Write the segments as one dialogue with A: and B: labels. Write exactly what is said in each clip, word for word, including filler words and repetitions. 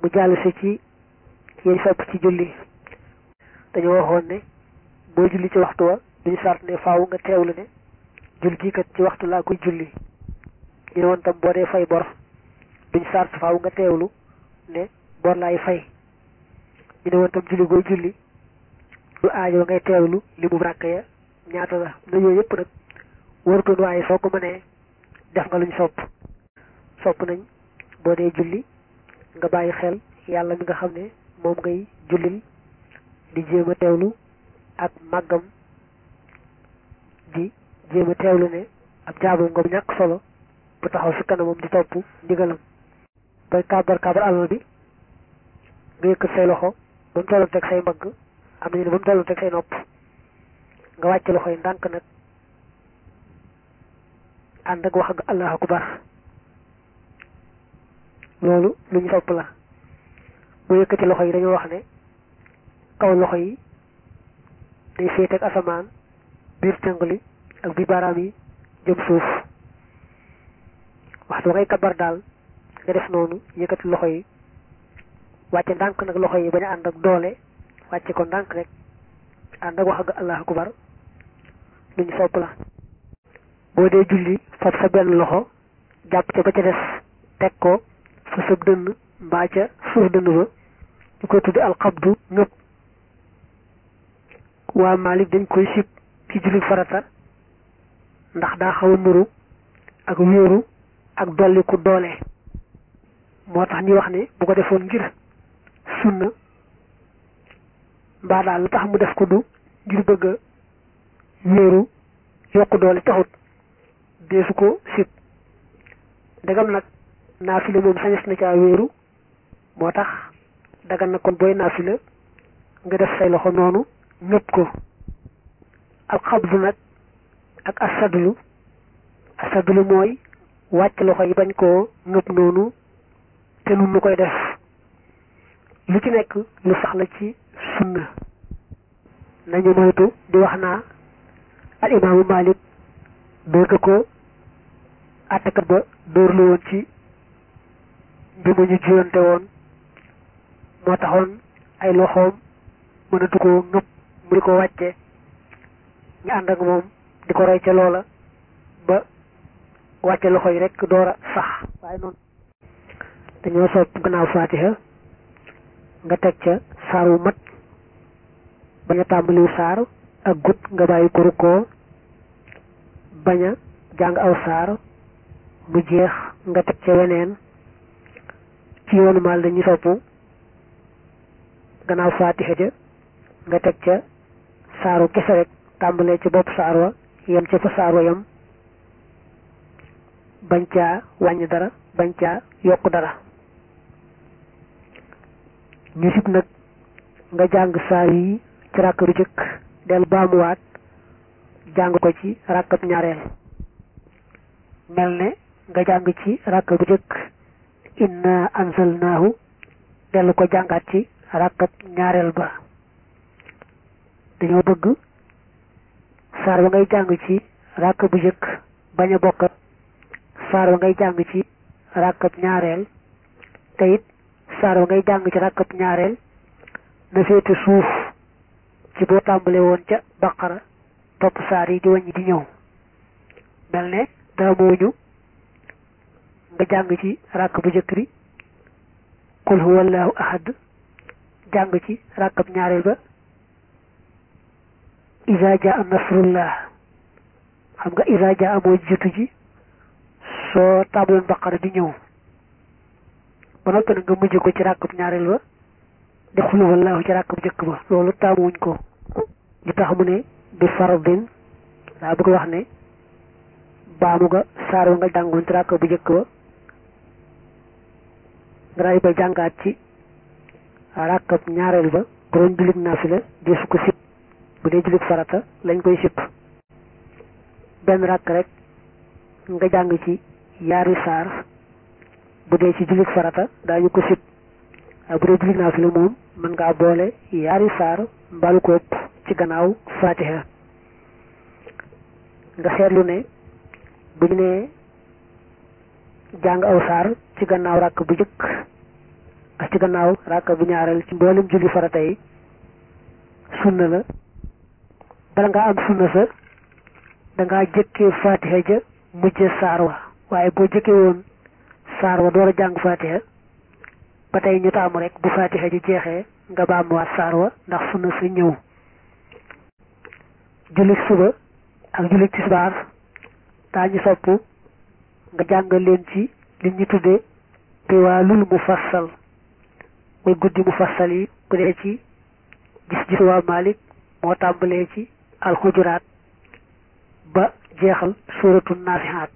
A: mu jàll si ci yéen sopp ci julli. dañu waxoon ne boo julli ci waxtu wa duñu sart ne faaw nga teewlu ne julli gi kat ci waxtu laa koy julli. ñu ne woon tam boo dee fay bor duñu sart faaw nga teewlu ne bor laay fay. ñu ne woon tam julli gooy julli du aajo ngay teewlu li mu ràkk ya ñaata la na yooyu yëpp nag warutoon, waaye soo ko mënee def nga luñ sopp. sopp nañ boo dee julli nga bàyyi xel yàlla mi nga xam ne moom ngay jullil di jéem a teewlu ak màggam, di jéem a teewlu ne ab jaamam nga bu ñàkk solo bu taxaw fi kanamam di topp ndigalam. booy kàbbar kàbbar alal bi nga yëkkat say loxo ba mu tollu teg say mbagg, am nañu ne ba mu tollu teg say nopp, nga wàcc loxo yi ndànk nag ànd ak wax ak allahu akbar. loolu lu ñu sopp la. bu yëkkati loxo yi dañoo wax ne kaw loxo yi day féete ak asamaan, biir tëngli ak bi baaraam yi jëm suuf. waxtu ngay kabar daal nga def noonu, yëkkati loxo yi wàcce ndànk nag, loxo yi bañ a ànd ak doole, wàcce ko ndànk rek ànd ak wax ak allahu akbar, lu ñu sopp la. boo dee julli fab sa benn loxo jàpp ca ba ca des teg ko fa sëb dënn mbaa ca suuf dënn ba, ñu koy tuddi alxabdu ngëpp. waa Maalik dañ koy sib ci julli farata ndax daa xaw a nuru ak wéeru ak dolli ku doole. moo tax ñuy wax ne bu ko defoon ngir sunna mbaa daal lu tax mu def ko du ngir bëgg a wéeru yokku doole taxut deesu ko sib. ndegam nag naafile moom sañes na caa wéeru, moo tax dagan na kon booy naafile nga def say loxo noonu ñëpp ko. alxabdu nag ak asadlu, asadlu mooy wàcc loxo yi bañ koo ñëpp noonu te nun nu koy def. lu ci nekk lu sax la ci sunna. nañu moytu di wax naa al imaamu Maalik dóor ga ko àttekat ba dóor lu woon ci bi mu ñu jiyante woon moo taxoon ay loxoom mënatu ko ngëpp mu di ko wàcce, ñu ànd ak moom di ko roy ca loola ba wàcce loxo yi rek door a sax. waaye noonu dañoo sopp gannaaw faatiha nga teg ca saar wu mat, bañ a tàmbaliw saar ak gut nga bàyyi ko rukkoo, bañ a jàng aw saar mu jeex nga teg ca weneen. ci yoonu maal dañuy sopp gannaaw faatiha ja nga teg ca saaru kese rek, tàmbalee ci bopp saar wa yem ca fa saar wa yem, bañ caa wàññi dara bañ caa yokk dara. ñu sib nag nga jàng saar yi ci ràkk bu jëkk del baamuwaat jàng ko ci ràkkab ñaareel. mel ne nga jàng ci ràkk bu jëkk inna anzalnaahu dellu ko jàngaat ci ràkkab ñaareel ba. dañoo bëgg saar wa ngay jàng ci ràkk bu jëkk bañ a bokk saar wa ngay jàng ci ràkkab ñaareel, te it saar wa ngay jàng ci ràkkab ñaareel na féete suuf ci boo tàmbalee woon ca baqara topp saar yi di wàññi di ñëw. mel ne taamuñu nga jàng ci ràkk bu jëkk bi qul huwallahu ahad, jàng ci ràkkab ñaareel ba iza jaa nasrullah. xam nga iza jaa mooy jiitu ji soo tàmbaloon baqara di ñëw ba noppi nag nga mujj ko ci ràkkab ñaareel ba def qul huwallahu ci ràkkab jëkk ba. loolu taamuwuñ ko. li tax mu ne bi fardin daa bëgg wax ne baamu nga saar wa nga jàngoon ci ràkk bu jëkk ba nga daal di koy jàngaat ci ràkkab ñaareel ba. bu doon jullit naafila deesu ko sib, bu dee jullit farata lañ koy sib. benn ràkk rek nga jàng ci yaari saar bu dee ci jullit farata daañu ko sib, waaye bu dee jullit naafila moom mën ngaa boole yaari saar mbalu ko ëpp ci gannaaw faatiha. nga seetlu ne bu ñu nee jàng aw saar ci gannaaw ràkk bu jëkk ak ci gannaaw rakka bu ñaareel ci mboolem julli farata yi sunna la bala nga am sunna sa da ngaa jëkkee fatiha ja mujje saar wa waaye boo jëkkee woon saar wa door a jàng fatiha ba tey ñu taamu rek bu fatiha ji jeexee nga baamuwaat saar wa ndax sunna sa ñëw. jullit suba ak jullit tisbaar daa ñu sopp nga jàngal leen ci li ñu tuddee tiwaalul mufassal mooy guddi mufassal yi ku dee ci gis-gis waa Malik moo tàmbalee ci alxujuraat ba jeexal suuratu naasihaat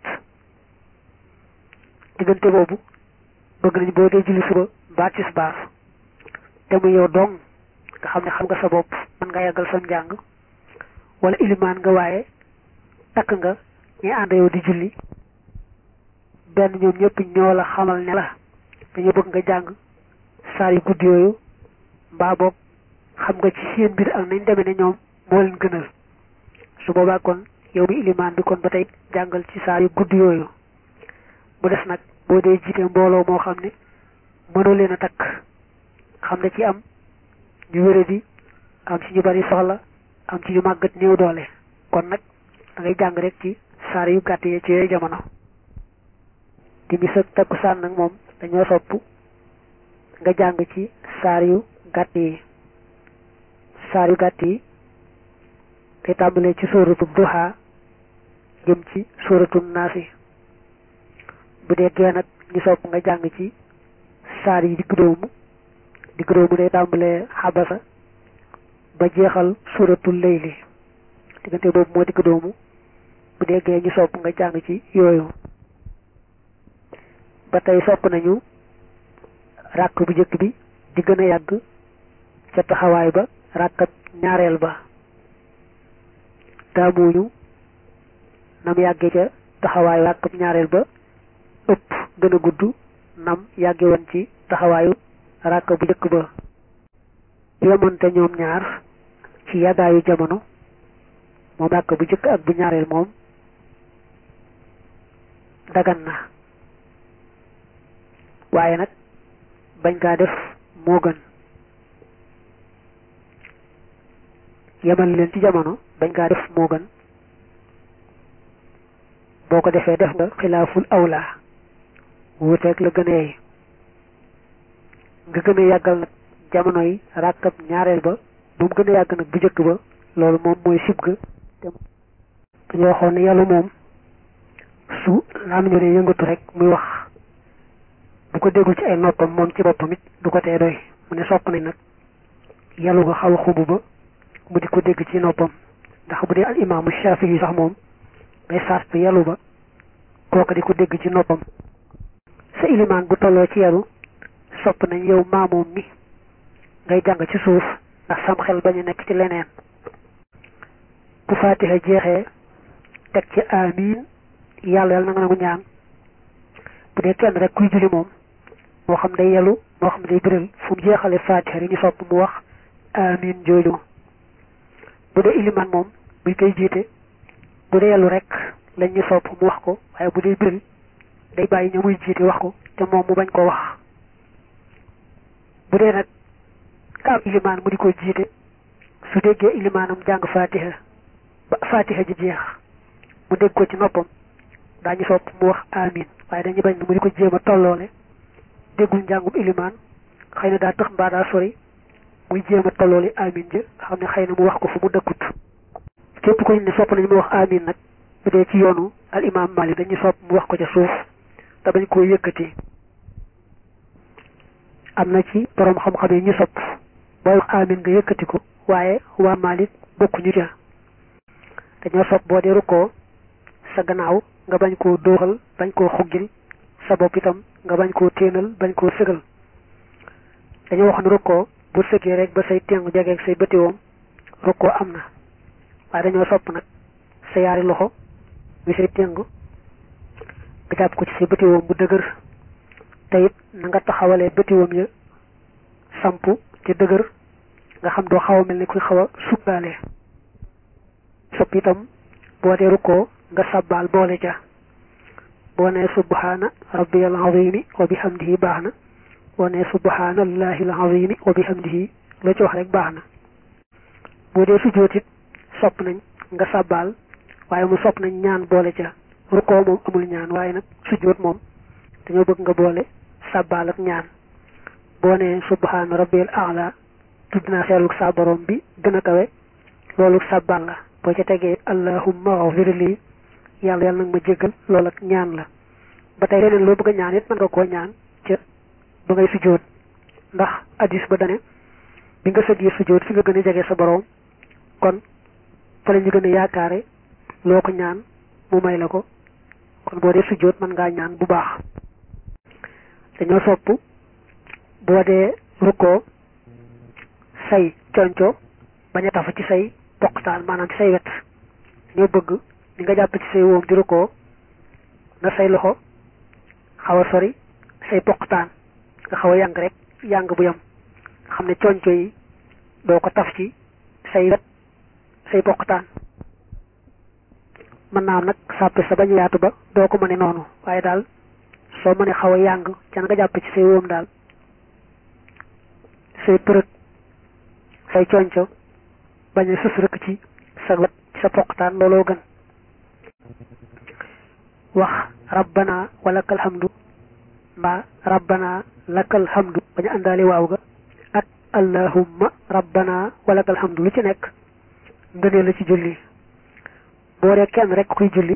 A: diggante boobu bëgg nañ boo dee julli suba mbaa tisbaar te mu yow dong nga xam ne xam nga sa bopp mën nga yàggal sa njàng wala ilimaan nga waaye takk nga ñi ànd yow di julli benn ñoom ñëpp ñoo la xamal ne la dañoo bëgg nga jàng saar yu guddi yooyu mbaa boog xam nga ci seen mbir ak nañ demee ne ñoom moo leen gënal su boobaa kon yow mi ilimaan bi kon ba tey jàngal ci saar yu guddi yooyu mu des nag boo dee jiite mbooloo moo xam ne mënoo leen a takk xam ne ci am ñu wéradi am ci ñu bari soxla am ci ñu màggat néew doole kon nag da ngay jàng rek ci saar yu gàtt yi ci yooyu jamono. timis ak takkusaan nag moom dañoo sopp nga jàng ci saar yu gàtt yi saar yu gàtt yi te tàmbalee ci sóoratu duha jëm ci sóoratu naasi bu dee gee nag ñu sopp nga jàng ci saar yi digg doomu digg doomu day tàmbalee xabasa ba jeexal sóoratu layli diggante boobu moo digg doomu bu dee gee ñu sopp nga jàng ci yooyu. ba tey sopp nañu ràkk bu njëkk bi di gën a yàgg ca taxawaay ba ràkkat ñaareel ba taamuñu nam yàggee ca taxawaayu ràkkat ñaareel ba ëpp gën a gudd nam yàgge woon ci taxawaayu ràkk bu njëkk ba yemonte ñoom ñaar ci yàggaayu jamono moom ràkk bu njëkk ak bu ñaareel moom dagan na waaye nag bañ kaa def moo gën yemal leen ci jamono bañ kaa def moo gën boo ko defee def nga xilaaful awla wuuteeg la gën a yey nga gën a yàggal nag jamono yi ràkkab ñaareel ba bu mu gën a yàgg nag bu njëkk ba loolu moom mooy sib ga dañoo waxoon ne yàlla moom su laa ñu ne yëngatu rek muy wax bu ko déggul ci ay noppam moom ci boppam it du ko tee doy mu ne sopp nañ nag yàlla nga xaw a xumb ba mu di ko dégg ci noppam ndax bu dee al imaamu Shaafi yi sax moom day saas bi yàlla ba kooka di ko dégg ci noppam sa ilimaan bu tolloo ci yàlla sopp nañ yow maamoom mi ngay jàng ci suuf ndax sam xel bañ a nekk ci leneen bu faatiha jeexee teg ci amiin yàlla yàlla na nga nangu ñaan bu dee kenn rek kuy julli moom moo xam day yelu moo xam day biral fu mu jeexale faatiha yi ñu sopp mu wax amiin jooju bu dee ilimaan moom buñ koy jiite bu dee yelu rek lañ ñu sopp mu wax ko waaye bu dee biral day bàyyi ña muy jiite wax ko te moom mu bañ ko wax bu dee nag ka am ilimaan mu di ko jiite su déggee ilimaanam jàng faatiha ba faatiha ji jeex mu dégg ko ci noppam daañu sopp mu wax amiin waaye dañu bañ mu di ko jéem a tolloole déggul njàngum ilimaan xëy na daa tëx mbaa daa sori muy jéem a tolloole amiin ja xam ne xëy na mu wax ko fu mu dëkkut képp ko ñu ne sopp nañu mu wax amiin nag bu dee ci yoonu al imaam Maalik dañu sopp mu wax ko ca suuf te bañ koo yëkkati am na ci borom xam-xam yi ñu sopp booy wax amiin nga yëkkati ko waaye waa Maalik bokkuñu ca dañoo sopp boo dee rukkoo sa gannaaw nga bañ koo dóoxal bañ koo xuggil sa bopp itam nga bañ koo téenal bañ koo sëgal dañoo wax ne rukkoo bu sëggee rek ba say téng jegeeg say bëtiwoom rukkoo am na waaye dañoo sopp nag sa yaari loxo bi say téng nga jàpp ko ci say bëtiwoom bu dëgër te it na nga taxawalee bëtiwoom ya samp te dëgër nga xam doo xaw a mel ni kuy xaw a sukkaale sopp itam boo dee rukkoo nga sabbaal boole ca boo nee subhaana rabbiyal azimi wa bihamdihi baax na boo ne subhanallahi al-azimi wa bihamdihi loo ci wax rek baax na. boo dee sujjóot it sopp nañ nga sàbbaal waaye mu sopp nañ ñaan boole ca rukkoo moom amul ñaan waaye nag sujjóot moom dañoo bëgg nga boole sàbbaal ak ñaan. boo ne subhaana rabbil a'la tudd naa seelug sa borom bi gën a kawe loolu sàbbaal la. boo ca tegee allahumma ighfir li yàlla yàlla nag ma jéggal loolu ak ñaan la. ba tey leneen loo bëgg a ñaan it mën nga koo ñaan ca ba ngay sujjóot ndax hadis ba dane bi nga sëggee sujjóot fi nga gën a jege sa borom kon fa la ñu gën a yaakaare loo ko ñaan mu may la ko kon boo dee sujjóot mën ngaa ñaan bu baax. dañoo sopp boo dee rukkoo say conco bañ a tafu ci say poqtaan maanaam ci say wet dañoo bëgg ni nga jàpp ci say wóom di rukkoo na say loxo xaw a sori say poqtaan nga xaw a yàng rek yàng bu yam nga xam ne conco yi doo ko taf ci say wet say poqtaan. mën naa am nag sàppe sa bañ yaatu ba doo ko mëne noonu waaye daal soo mënee xaw a yàng ca nga jàpp ci say wóom daal say përëg say conco bañ a sës rëkk ci sa wet ci sa poqtaan looloo gën. wax rabbana walakal hamdu mbaa rabbana lakal hamdu bañ a àndaale waaw ga ak allahumma rabbana walakal hamdu lu ci nekk ngëneel la ci julli. boo dee kenn rek kuy julli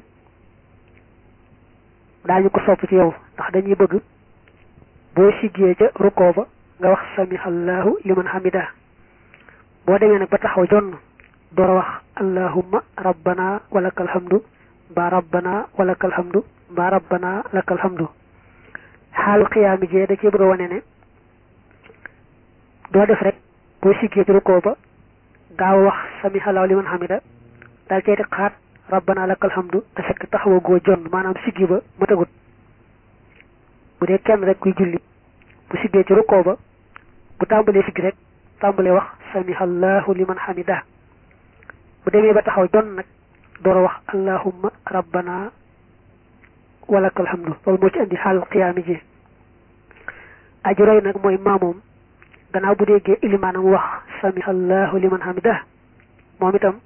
A: daañu ko sopp ci yow ndax dañuy bëgg boo siggee ca rukkoo ba nga wax samihallahu liman hamida. boo demee nag ba taxaw jonn door a wax allahumma rabbana walakal hamdu mbaa rabbana walakal hamdu mbaa rabbana lakal hamdu. xaalu xiyaami jee da cee bëgg a wane ne doo def rek boo siggee ci rukkoo ba gaaw wax samihallahu liman hamida daal cee teg xaat rabbana lakal hamdu te fekk taxawa goo jonn maanaam siggi ba matagut. bu dee kenn rek kuy julli bu siggee ci rukkoo ba bu tàmbalee siggi rek tàmbalee wax samihallahu liman hamida. bu demee ba taxaw jonn nag door a wax allahumma rabbana walakal hamdu loolu moo ci andi xaal xiyaami ji. aji roy nag mooy maamoom gannaaw bu déggee ilimaanam wax samihallahu liman hamida moom itam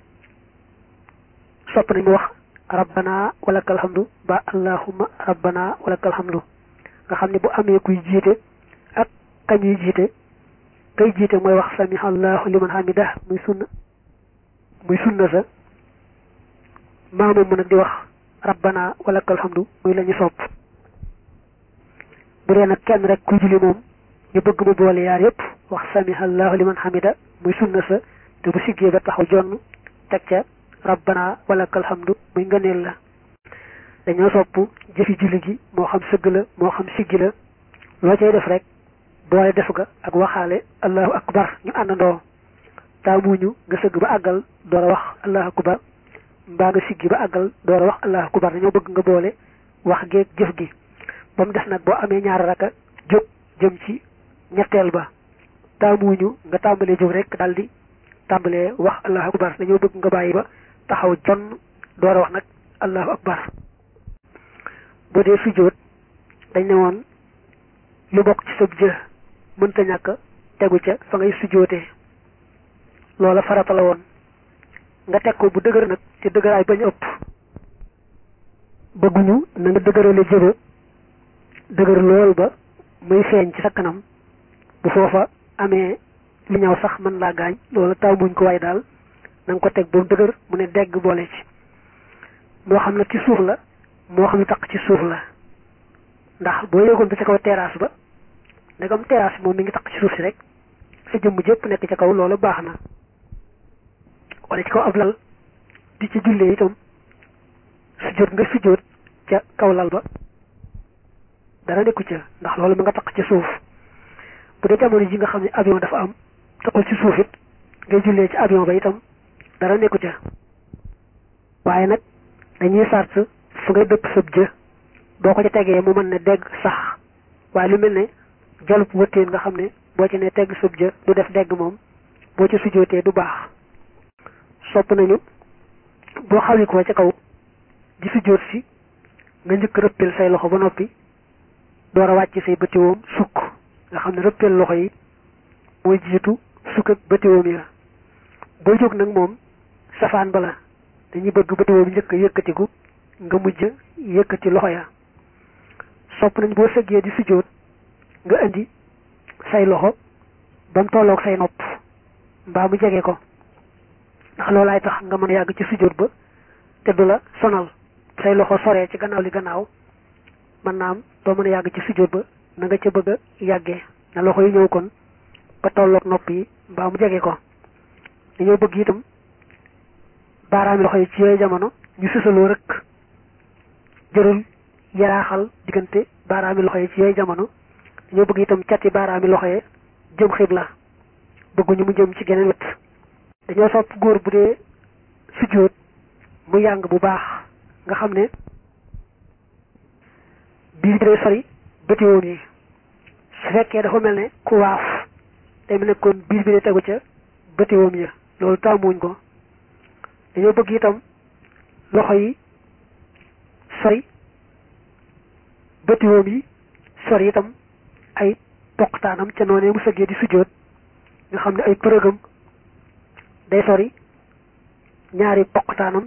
A: sopp nañ mu wax rabbana walakal hamdu ba allahumma rabbana walakal hamdu nga xam ne bu amee kuy jiite ak kañuy jiite kay jiite mooy wax samihallahu liman hamida muy sunna muy sunna sa maamoom mu nag di wax rabbana walakal hamdu muy la ñu sopp. bu dee nag kenn rek kuy julli moom ñu bëgg mu boole yaar yépp wax samihallahu liman hamida muy sunna sa te bu siggee ba taxaw jonn teg ca rabbana walakal hamdu muy ngëneel la. dañoo sopp jëfi julli gi moo xam sëgg la moo xam siggi la loo cay def rek boole def ga ak waxaale allahu akbar ñu àndandoo. taamuñu nga sëgg ba àggal door a wax allahu akbar mbaa nga siggi ba àggal door a wax allahu akbar dañoo bëgg nga boole wax geeg jëf gi. ba mu des nag boo amee ñaari raka jóg jëm ci ñetteel ba taamuñu nga tàmbalee jóg rek daal di tàmbalee wax allahu akbar dañoo bëgg nga bàyyi ba taxaw jonn door a wax nag allahu akbar. boo dee sujjóot dañ ne woon lu bokk ci sab jë mënta ñàkk tegu ca fa ngay sujjóotee loola farata la woon nga teg ko bu dëgër nag te dëgëraay bañ ëpp. bëgguñu na nga dëgërale jëba dëgër lool ba muy feeñ ci sa kanam bu foofa amee li ñaw sax mën laa gaañ loolu taw buñ ko waaye daal na nga ko teg ba mu dëgër mu ne degg boole ci. moo xam ne ci suuf la moo xam ne taq ci suuf la ndax boo yéegoon ba ca kaw terrasse ba ndegam terrasse moom mi ngi taq ci suuf si rek sa jëmm jëpp nekk ca kaw loolu baax na. wala ci kaw ab lal di ci jullee itam sujjóot nga sujjóot ca kaw lal ba dara nekku ca ndax loolu ma nga taq ci suuf. bu dee jamono ji nga xam ne avion dafa am taqul ci suuf it ngay jullee ci avion ba itam dara nekku ca. waaye nag dañuy sart fu ngay dëpp sëb jë boo ko ci tegee mu mën ne dégg sax waaye lu mel ne jalub wëttéen nga xam ne boo ci ne tegg sëb jë du def dégg moom boo ci sujjóotee du baax. sopp nañu boo xawi ko ca kaw di sujjóot si nga njëkk rëppil say loxo ba noppi door a wàcc say bëti woom sukk nga xam ne rëppeel loxo yi mooy jiitu sukk ak bëtiwoom ya boo jóg nag moom safaan bala dañuy bëgg bëtiwoom njëkk yëkkatiku nga mujj yëkkati loxo ya sopp nañ boo sëggee di sujjóot nga indi say loxo ba mu tolloog say nopp mbaa mu jege ko ndax loolaay tax nga mën a yàgg ci sujjóot ba te du la sonal say loxo soree ci gannaaw li gannaaw mën naa am doo mën a yàgg ci sujjóot ba na nga ca bëgg a yàggee na loxo yi ñëw kon ba tolloog nopp yi mbaa mu jege ko dañoo bëgg itam baaraami loxo yi ci yooyu jamono ñu susaloo rek jërul yaraaxal diggante baaraami loxo yi ci yooyu jamono dañoo bëgg itam cati baaraami loxo yi jëm xibla bëgguñu mu jëm ci geneen wet dañoo sopp góor bu dee sujjóot mu yàng bu baax nga xam ne biir bi day sori bëtiwoom yi su fekkee dafa mel ne ku waaf day mel ne kon biir bi day tegu ca bëtiwoom ya loolu tàmmuñ ko dañoo bëgg itam loxo yi sori bëtiwoom yi sori itam ay poqtaanam ca noonee mu sëggee di sujjóot nga xam ne ay përëgam day sori ñaari poqtaanam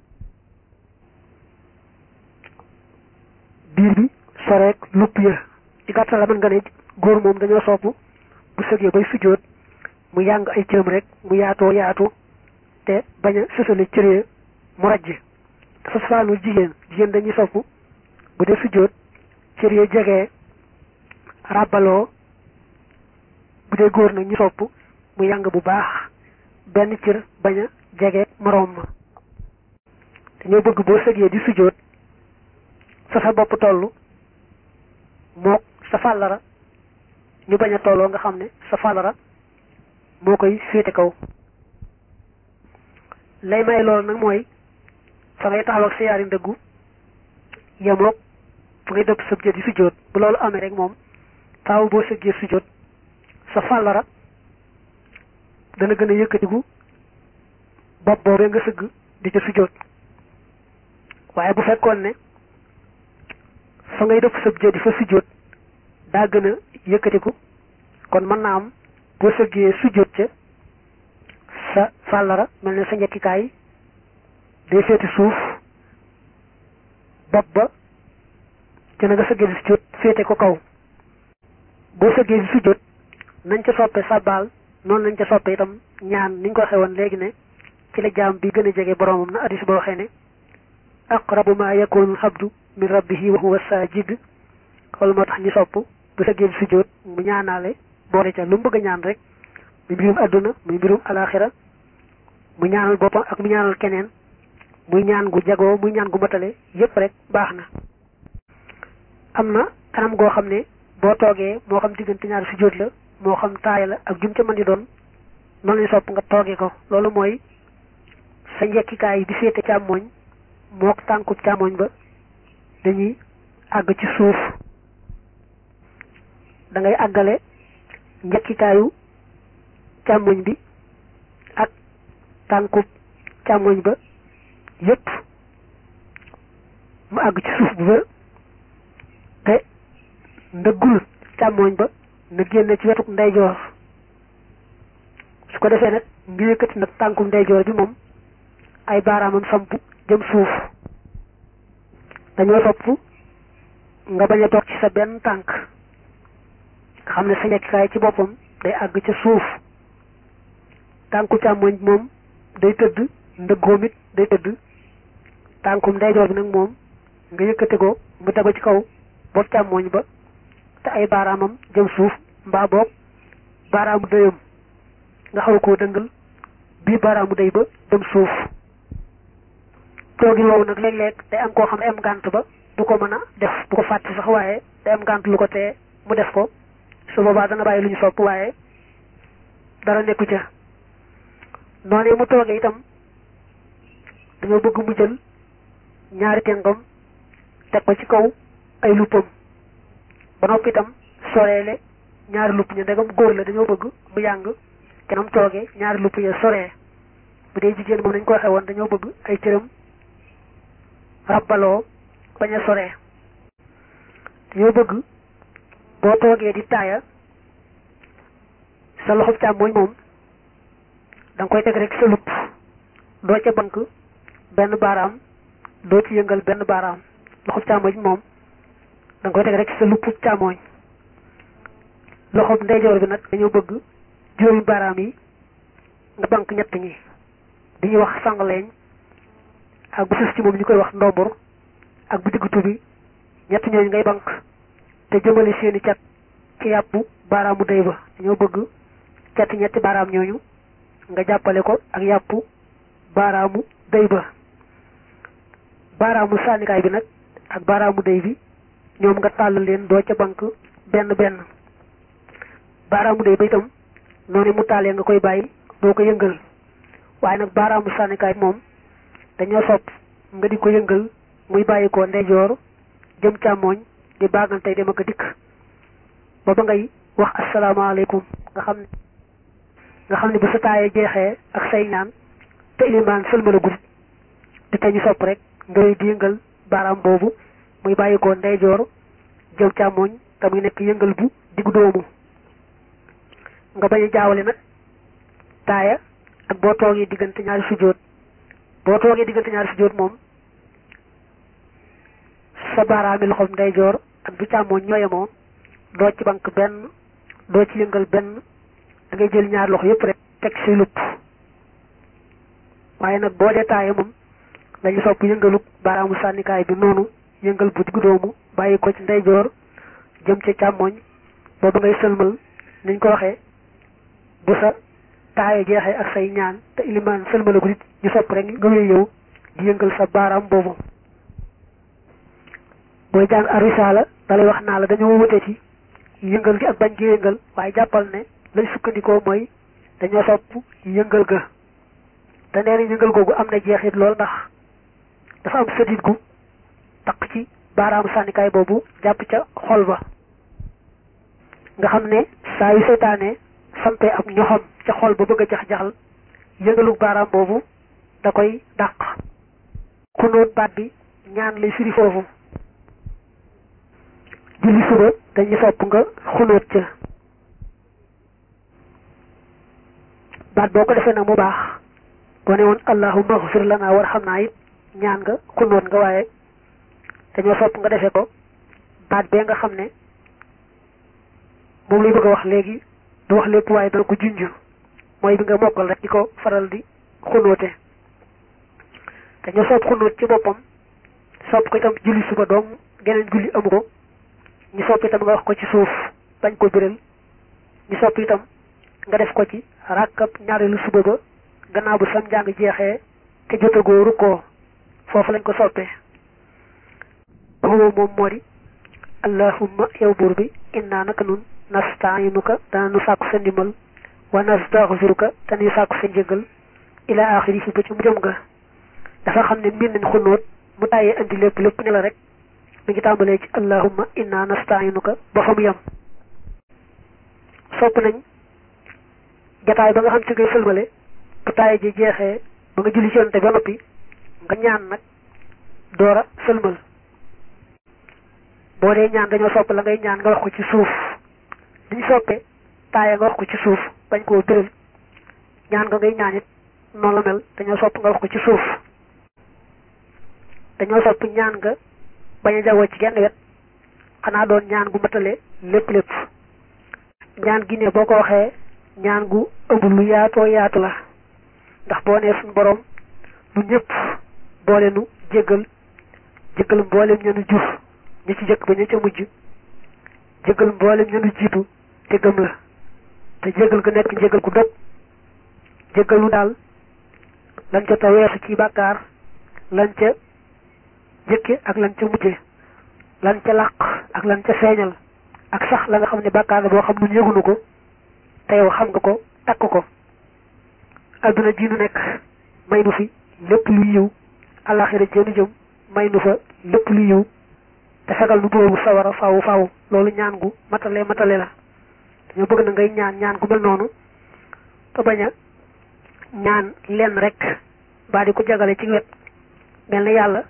A: biir bi soreek lupp ya ci gàttal la mën nga ne góor moom dañoo sopp bu sëggee bay sujjóot mu yàng ay cëram rek mu yaatoo yaatu te bañ a sësale cëree mu rajj dafa safaanu jigéen jigéen dañuy sopp bu dee sujjóot cëree jegee ràbbaloo bu dee góor nag ñu sopp mu yàng bu baax benn cër bañ a jege moroom ma dañoo bëgg boo sëggee di sujjóot fa sa bopp tollu mook sa fàllara ñu bañ a tolloo nga xam ne sa fàllara moo koy féete kaw lay may loolu nag mooy fa ngay taxaw ak sa yaari ndëggu yemook fa ngay dëpp sëb jë di sujjóot bu loolu amee rek moom taaw boo sëggee sujjóot sa fàllara dana gën a yëkkatiku bopp boobee nga sëgg di ca sujjóot waaye bu fekkoon ne fa ngay dëpp sëb jë di fa sujjóot daa gën a yëkkatiku kon mën naa am boo sëggee sujjóot ca sa fàllara mel ne sa njekkikaay day féeti suuf bopp ba ca na nga sëggee di sujjóot féete ko kaw boo sëggee di sujjóot nañ ca soppe sàbbaal noonu lañ ca soppe itam ñaan niñ ko waxee woon léegi ne ci la jaam bi gën a jege boromam na addis ba waxee ne aqrabu ma yakunu alhabdu min rabbihi wa huwa sajid xool moo tax ñu sopp bu sëggee di sujjóot mu ñaanaale boole ca lu mu bëgg a ñaan rek muy mbirum adduna muy mbirum alaxira mu ñaanal boppam ak mu ñaanal keneen muy ñaan gu jagoo muy ñaan gu matale yépp rek baax na am na kanam goo xam ne boo toogee moo xam diggante ñaari sujjóot la moo xam taaya la ak jum ca mën di doon noonu lañ sopp nga toogee ko loolu mooy sa njekkikaay yi di féete càmmooñ mook tànku càmmooñ ba dañuy àgg ci suuf da ngay àggale njekkikaayu càmmooñ bi ak tànku càmmooñ ba yépp mu àgg ci suuf bu wér te ndëggul càmmooñ ba na génne ci wetuk ndeyjoor su ko defee nag nga yëkkati nag tànku ndeyjoor bi moom ay baaraamam samp jëm suuf dañoo sopp nga bañ a toog ci sa benn tànk nga xam ne sa njekkikaay ci boppam day àgg ca suuf tànku càmmoñ moom day tëdd ndëggoom it day tëdd tànkum ndeyjoor bi nag moom nga yëkkate ko mu tegu ci kaw bopp càmmoñ ba te ay baaraamam jëm suuf mbaa boog baaraamu dëyam nga xaw koo dëngal bii baaraamu dëy ba dem suuf toogi woowu nag léeg-léeg day am koo xam ne am ngànt ba du ko mën a def du ko fàtte sax waaye day am ngànt lu ko tee mu def ko su boobaa dana bàyyi lu ñu sopp waaye dara nekku ca noonu mu toogee itam dañoo bëgg mu jël ñaari tengam teg ko ci kaw ay luppam ba noppi itam soreele ñaari lupp ñu ndegam góor la dañoo bëgg mu yàng kenam toogee ñaari lupp ya soree bu dee jigéen moom nañ ko waxee woon dañoo bëgg ay cëram rabbaloo bañ a soree dañoo bëgg boo toogee di taaya sa loxob càmmooñ moom da nga koy teg rek sa lupp doo ca bank benn baaraam doo ci yëngal benn baaraam loxob càmmooñ moom da nga koy teg rek sa lupp càmmooñ loxob ndeyjoor bi nag dañoo bëgg juróomi baaraam yi nga bank ñett ñi di ñuy wax sangaleeñ ak bu sës ci moom ñu koy wax ndombur ak bu diggutu bi ñett ñooñu ngay bank te jëmale seeni cat ci yàpp baaraamu day ba dañoo bëgg cati ñetti baaraam ñooñu nga jàppale ko ak yàpp baaraamu day ba baaraamu sànnikaay bi nag ak baaraamu day bi ñoom nga tàll leen doo ca bank benn benn baaraamu day ba itam noonu mu taalee nga koy bàyyi doo ko yëngal waaye nag baaraamu sànnikaay moom dañoo sopp nga di ko yëngal muy bàyyi ko ndeyjoor jëm càmmooñ di baagantey dem ak a dikk ba ba ngay wax asalaamaaleykum nga xam ne nga xam ne bu sa taayee jeexee ak say ñaan te ilimaan sëlmala guddi di te ñu sopp rek ngay di yëngal baaraam boobu muy bàyyi ko ndeyjoor jëm càmmooñ te muy nekk yëngal bu diggu doomu nga bañ a jaawale nag taaya ak boo toogee diggante ñaari sujjóot boo toogee diggante ñaari sujjóot moom sa baaraami loxoom ndeyjoor ak bu càmmooñ ñooyemoo doo ci bank benn doo ci yëngal benn da ngay jël ñaar loxo yëpp rek teg si lupp waaye nag boo dee taaye moom dañu sopp yëngaluk baaraamu sànnikaay bi noonu yëngal bu diggu doomu bàyyi ko ci ndeyjoor jëm ci càmmooñ boobu ngay sëlmal niñ ko waxee bu sa taaye jeexee ak say ñaan te ilimaan sëlmala guddi ñu sopp rek nga wéy yow di yëngal sa baaraam boobu booy jàng ar-risaala dalay wax naa la dañoo wute ci yëngal gi ak bañ gi yëngal waaye jàppal ne lañ sukkandikoo mooy dañoo sopp yëngal ga te nee na yëngal googu am na jeexit lool ndax dafa am sëdit gu taq ci baaraamu sànnikaay boobu jàpp ca xol ba nga xam ne saa yu seytaane sampee ab ñoxam ca xol ba bëgg a jax-jaxal yëngalu baaraam boobu da koy dàq xunóot baat bi ñaan lay firi foofu julli suba dañu sopp nga xunóot ca baat boo ko defee nag mu baax boo ne woon allahumma xfir lana warhamna it ñaan nga xunóot nga waaye dañoo sopp nga defee ko baat bee nga xam ne moom lay bëgg a wax léegi du wax lépp waaye dana ko junj mooy bi nga mokkal rek di ko faral di xunóote dañoo sopp xunóot ci boppam sopp ko itam julli suba doom geneen julli amu ko ñu sopp itam nga wax ko ci suuf bañ ko biral ñu sopp itam nga def ko ci ràkkab ñaareelu suba ba gannaaw bu sam njàng jeexee te jotagoo rukkoo foofu lañ ko soppee boobu moom moo di allahumma yow buur bi inna naka nun nasta'inuka dana nu sàkku sa ndimbal wa nastaghfiruka te nuy sàkku sa njëgal ila axiri fi ba ci mu jëm nga dafa xam ne mbir nañ xunóot mu tàyyee andi lépp lépp ne la rek mi ngi tàmbalee ci allahumma inna nasta'inuka ba fa mu yem sopp nañ jataay ba nga xam ci ngay sëlmale bu tàyyi ji jeexee ba nga julli ci yonte ba noppi nga ñaan nag doora sëlmal boo dee ñaan dañoo sopp la ngay ñaan nga wax ko ci suuf diñu soppee taaye nga wax ko ci suuf bañ koo biral ñaan nga ngay ñaan it noonu la mel dañoo sopp nga wax ko ci suuf dañoo sopp ñaan nga bañ a jawoo ci genn wet xanaa doon ñaan gu matale lépp lépp ñaan gi ne boo ko waxee ñaan gu ëmb lu yaatoo yaatu la ndax boo nee suñu borom lu ñëpp boole nu jéggal jéggal mboolem ñanu jur ñi ci jëkk ba ña ca mujj jéggal mboolem ñanu jiitu te gëm la te jéggal ga nekk njéggal gu dog jéggal nu daal lan ca ta weesu ci bàkkaar lan ca jëkke ak lan ca mujje lan ca làq ak lan ca feeñal ak sax la nga xam ne bàkkaar la boo xam nun yëgunu ko te yow xam nga ko takk ko adduna ji nu nekk may nu fi lépp lu yiw alaxira jënu jëm may nu fa lépp lu yiw te fegal nu boobu sawara faw faw loolu ñaan gu matale matale la dañoo bëgg na ngay ñaan ñaan gu mel noonu te bañ a ñaan lenn rek baa di ko jagale ci wet mel na yàlla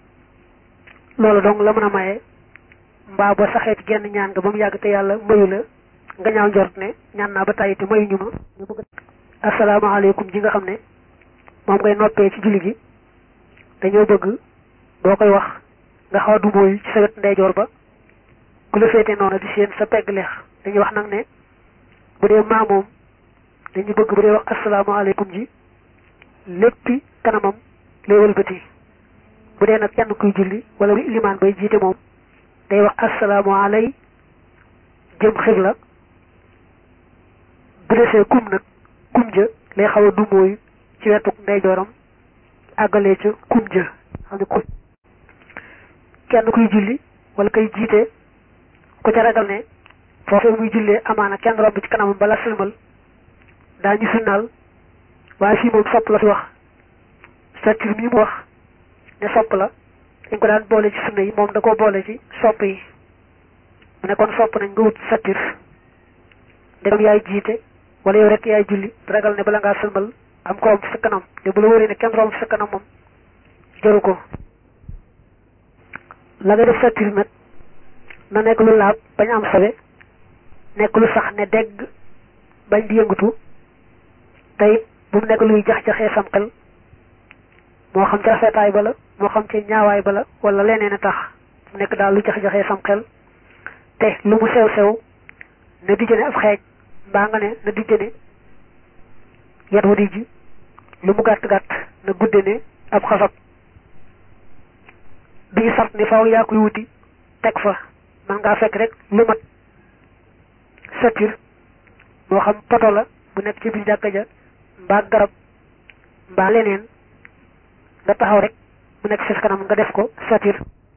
A: loolu dong la mën a maye mbaa boo saxee ci genn ñaan nga ba mu yàgg te yàlla mayu la nga ñaaw njort ne ñaan naa ba tàyyi te mayuñu ma ñu bëgg asalaamaaleykum ji nga xam ne moom ngay noppee ci julli gi dañoo bëgg boo koy wax nga xaw a dumóoyu ci sa wet ndeyjoor ba ku la féete noonu di seen sa pegg leex dañuy wax nag ne bu dee maa moom dañu bëgg bu dee wax asalaamaaleykum ji léppi kanamam lay wëlbati bu dee nag kenn kuy julli wala bu ilimaan bay jiite moom day wax asalaamaalay jëm xibla bu desee kum nag kum ja lay xaw a dumóoyu ci wetuk ndeyjooram àggalee ca kum ja xam ne kum kenn kuy julli wala koy jiite ku ca ragal ne foofee muy jullee amaana kenn romb ci kanamam bala sëlmal daa ñu sunnaal waaye fii moom sopp la fi wax sattir mii mu wax ne sopp la dañ ko daan boole ci sunna yi moom da koo boole ci sopp yi mu ne kon sopp nañ nga wut sattir ndegam yaay jiite wala yow rek yaay julli ragal ne bala ngaa sëlmal am ko romb ci sa kanam te bu la wëree ne kenn romb ci sa kanam moom jëru ko la nga def sattir nag na nekk lu laab bañ am sobe nekk lu sax ne dégg bañ di yëngatu tey bu mu nekk luy jax-jaxee sam xel moo xam ci rafetaay ba la moo xam ci ñaawaay ba la wala leneen a tax mu nekk daal lu jax-jaxee sam xel te lu mu sew-sew na dijjane ab xeej mbaa nga ne na dijjane yat wu dijj lu mu gàtt-gàtt na gudde ne ab xasab bi ñu sart ni faaw yaa koy wuti teg fa man ngaa fekk rek lu mat sattir moo xam poto la bu nekk ci biir jàkka ja mbaa garab mbaa leneen nga taxaw rek mu nekk ci kanam nga def ko sattir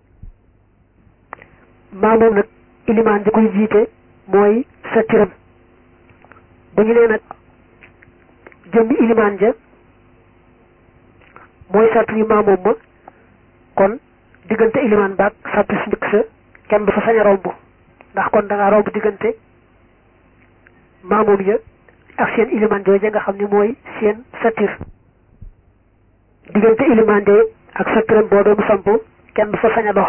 A: maa moom nag ilimaan ji koy jiite mooy sattiram bu ñu nee nag jëmmi ilimaan ja mooy sattir yi maa moom ma kon diggante ilimaan baag sàppi su njëkk sa kenn du fa sañ a romb ndax kon da ngaa romb diggante maamoom ya ak seen ilimaan jooje nga xam ne mooy seen sattir diggante ilimaan de ak sattiram boo doon samp kenn du fa sañ a dox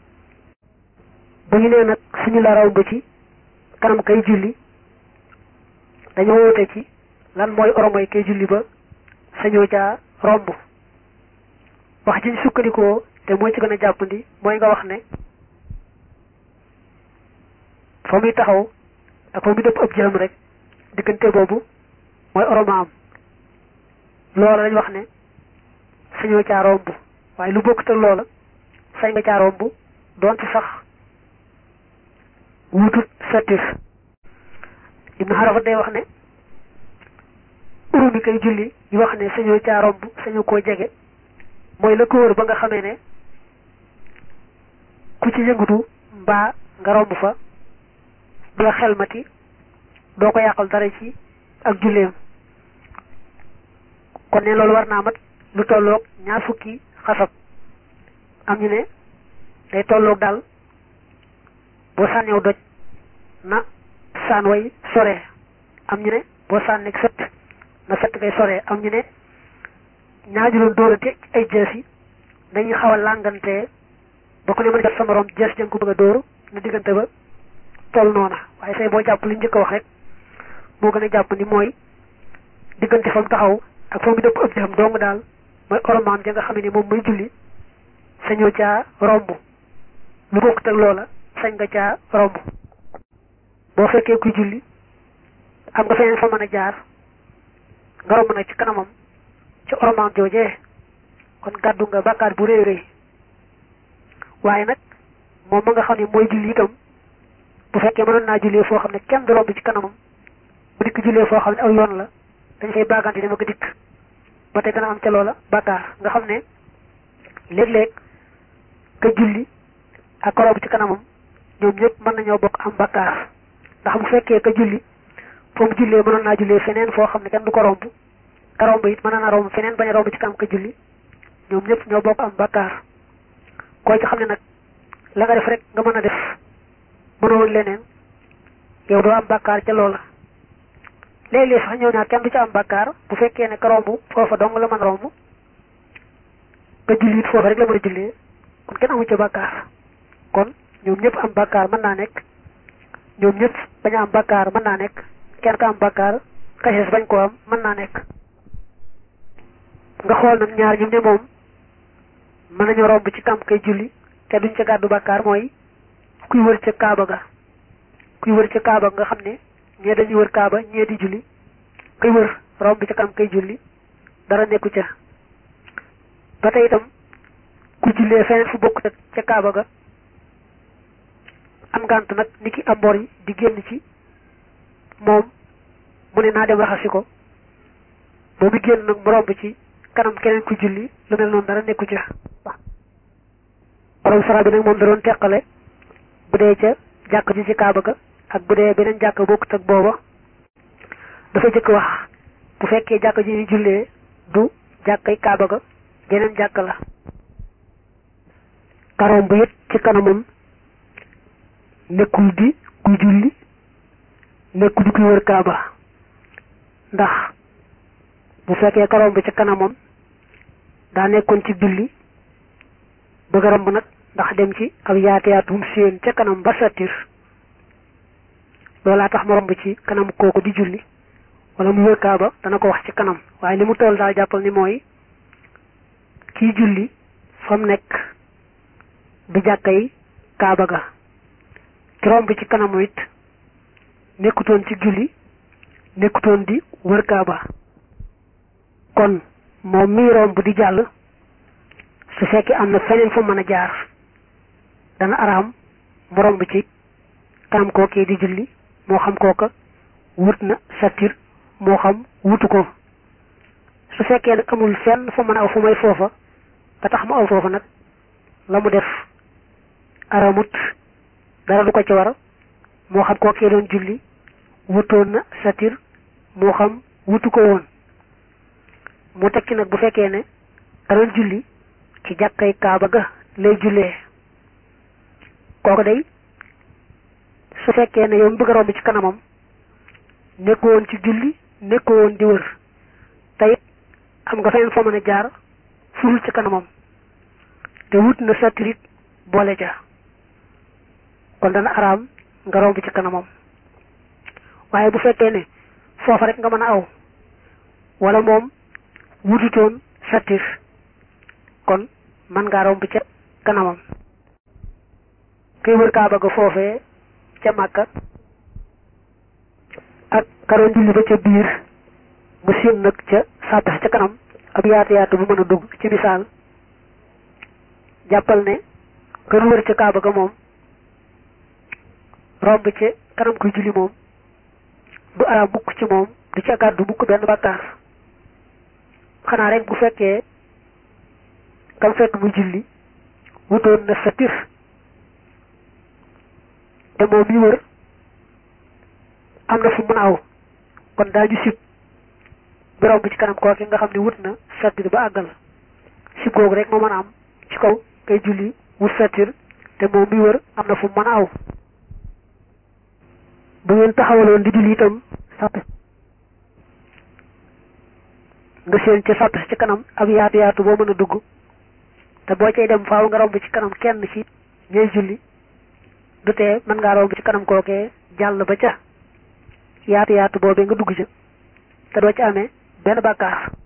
A: bu ñu nee nag suñu la romb ci kanam kay julli dañoo woote ci lan mooy oromay kay julli ba sañoo caa romb wax jiñ sukkandikoo te mooy ci gën a jàppandi mooy nga wax ne fa muy taxaw ak fa muy dëpp ab jëm rek diggante boobu mooy oromaam loola lañ wax ne sañoo caa romb waaye lu bokk te loola sañ nga caa romb doonte sax wutut sattir Ibnu Xarafa day wax ne urumi kay julli yi wax ne sañoo caa romb sañoo koo jege mooy la ko wër ba nga xamee ne ku ci yëngutu mbaa nga romb fa du la xelmati doo ko yàqal dara ci ak julleem kon ne loolu war naa mat lu tolloog ñaar fukki xasab am ñu ne day tolloog daal boo sànneew doj na saan way sore am ñu ne boo sànneeg sët na sët ngay sore am ñu ne ñaaju doon dóorante ay jees yi dañuy xaw a làngante ba ko ne mën a jot sa morom jees jëm ko bëgg a dóoru na diggante ba toll noona waaye say boo jàpp li njëkk a wax rek moo gën a jàpp ni mooy diggante fa mu taxaw ak fa mu dëpp ëpp jëm dong daal mooy ormaam ja nga xam ne moom muy julli sañoo caa romb lu bokkut ak loola sañ nga caa romb boo fekkee kuy julli am nga feneen fa mën a jaar nga romb nag ci kanamam ci ormaam joojee kon gàddu nga bàkkaar bu réy réy waaye nag moom ma nga xam ne mooy julli itam bu fekkee mënoon naa jullee foo xam ne kenn du romb ci kanamam bu dikk jullee foo xam ne aw yoon la dañ fay baagante dama ko dikk ba tey dana am ca loola bàkkaar nga xam ne léeg-léeg ka julli ak ko romb ci kanamam ñoom ñëpp mën nañoo bokk am bàkkaar ndax bu fekkee ka julli foo mu jullee mënoon naa jullee feneen foo xam ne kenn du ko romb ka romb it mën naa romb feneen bañ a romb ci kanam ka julli ñoom ñëpp ñoo bokk am bàkkaar koo ci xam ne nag la nga def rek nga mën a def mënoo leneen yow doo am bàkkaar ca loola léeg-léeg sax ñëw naa kenn du ci am bàkkaar bu fekkee ne ka romb foofa dong la mën a romb ka julli it foofa rek la mën a jullee kon kenn amu ca bàkkaar kon ñoom ñëpp am bàkkaar mën naa nekk ñoom ñëpp bañ am bakkaar mën naa nekk kenn ka am bakkaar kasees bañ koo am mën naa nekk nga xool nag ñaar ñi ne moom mën nañu romb ci kam kay julli te duñ ca gàddu bakkaar mooy kuy wër ca kaaba ga kuy wër ca kaaba nga xam ne ñee dañuy wër kaaba ñee di julli kuy wër romb ca kam kay julli dara nekku ca ba tey itam ku jullee feneen fu bokk ca kaaba ga am ngànt nag ni ki am mbor yi di génn ci moom mu ne naa dem raxasi ko ba mu génn nag mu romb ci kanam keneen ku julli lu mel noonu dara nekku ca borom sara bi nag moom da doon teqale bu dee ca jàkk ji ci kaaba ga ak bu dee beneen jàkk bokkut ak booba dafa jëkk wax bu fekkee jàkk ji ñu jullee du jàkkay kaaba ga geneen jàkk la karoom bu it ci kanamam nekkul di kuy julli nekkul di kuy wër kaaba ndax bu fekkee karoom bi ci kanamam daa nekkoon ci julli bëgg romb nag ndax dem ci ab yaatiyaatum séen ca kanam ba sattir loolaa tax mu romb ci kanam kooku di julli wala mu wër kaaba dana ko wax ci kanam waaye li mu toll daal jàppal ni mooy kii julli fa mu nekk du jàkkay kaaba ga ki romb ci kanamu it nekkutoon ci julli nekkutoon di wër kaaba kon moom mii romb di jàll su fekkee am na feneen fu mën a jaar dana araam mu romb ci kanam kookee di julli moo xam kooka wut na sattir moo xam wutu ko su fekkee nag amul fenn fu mën a aw fu may foofa ba tax mu aw foofa nag la mu def aramut dara du ko ci war moo xam kookee doon julli wutoon na sattir moo xam wutu ko woon mu tekki nag bu fekkee ne da doon julli ci jàkkay kaaba ga lay jullee kooku day su fekkee ne yow mi bëgg a romb ci kanamam nekkoo woon ci julli nekkoo woon di wër te it am nga feneen foo mën a jaar furul ci kanamam te wut na satirit boole ja kon dana araam nga romb ci kanamam waaye bu fekkee ne foofa rek nga mën a aw wala moom wututoon satir kon man ngaa romb ca kanamam kuy wër kaaba ga foofee ca Màkka ak karoon julli ba ca biir mu séen nag ca sàpp ca kanam ab yaatu yaatu bu mën a dugg ci misaal jàppal ne kër wër ca kaaba ga moom romb ca kanam kuy julli moom du araam mukk ci moom du ca gàddu mukk benn bàkkaar xanaa rek bu fekkee kam fekk muy julli wutoon na satir te moom mi wër am na fu mën a aw kon daañu sib bi romb ci kanam kooki nga xam ne wut na satir ba àggal sib googu rek moo mën a am ci kaw kay julli wut satir te moom mi wër am na fu mën a aw bu ngeen taxawaloon di julli itam sàpp nga seen ca sàpp ci kanam ab yaatu yaatu boo mën a dugg te boo cay dem faaw nga romb ci kanam kenn ci ñooy julli du tee mën ngaa romb ci kanam kookee jàll ba ca yaatu yaatu boobee nga dugg ca te doo ci amee benn bàkkaar